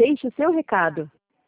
deixe o seu recado.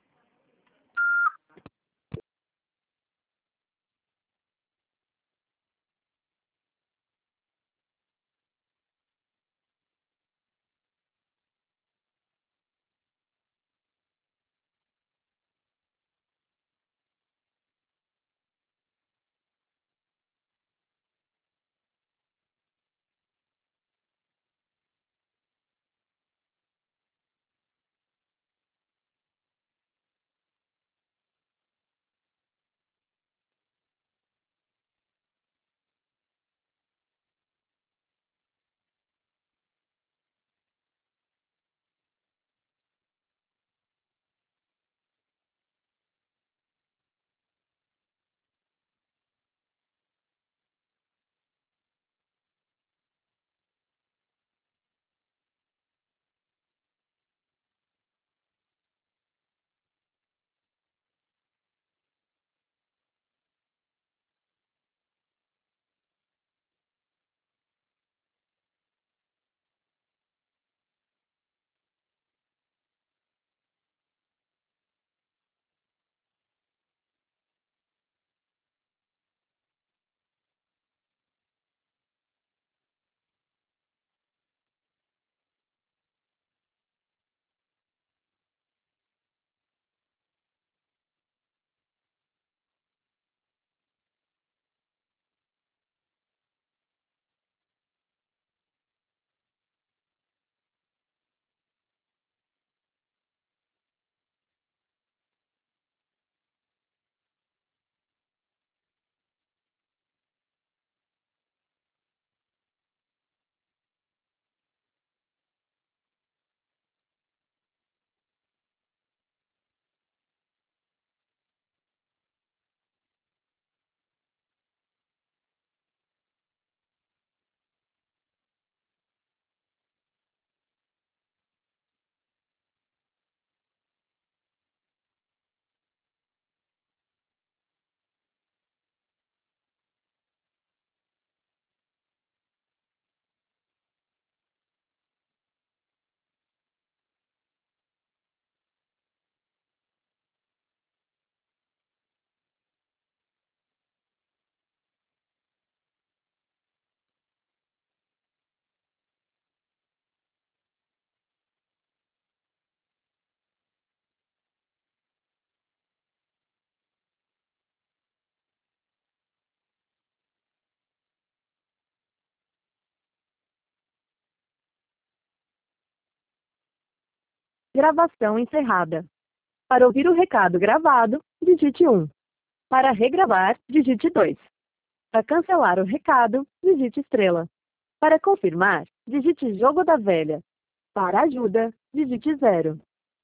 Gravação encerrada. Para ouvir o recado gravado, digite 1. Para regravar, digite 2. Para cancelar o recado, digite estrela. Para confirmar, digite jogo da velha. Para ajuda, digite 0.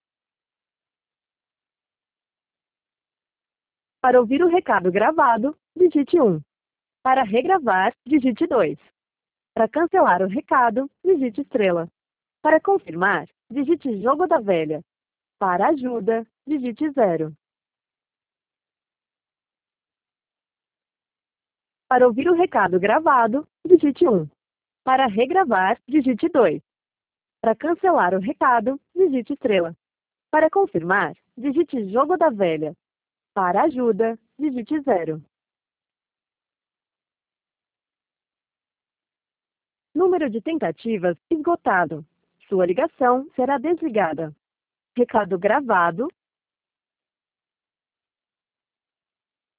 Para ouvir o recado gravado, digite 1. Para regravar, digite 2. Para cancelar o recado, digite estrela. Para confirmar, digite jogo da velha. Para ajuda, digite 0. Para ouvir o recado gravado, digite 1. Para regravar, digite 2. Para cancelar o recado, digite estrela. Para confirmar, digite jogo da velha. Para ajuda, digite 0. Número de tentativas esgotado. Sua ligação será desligada. Recado gravado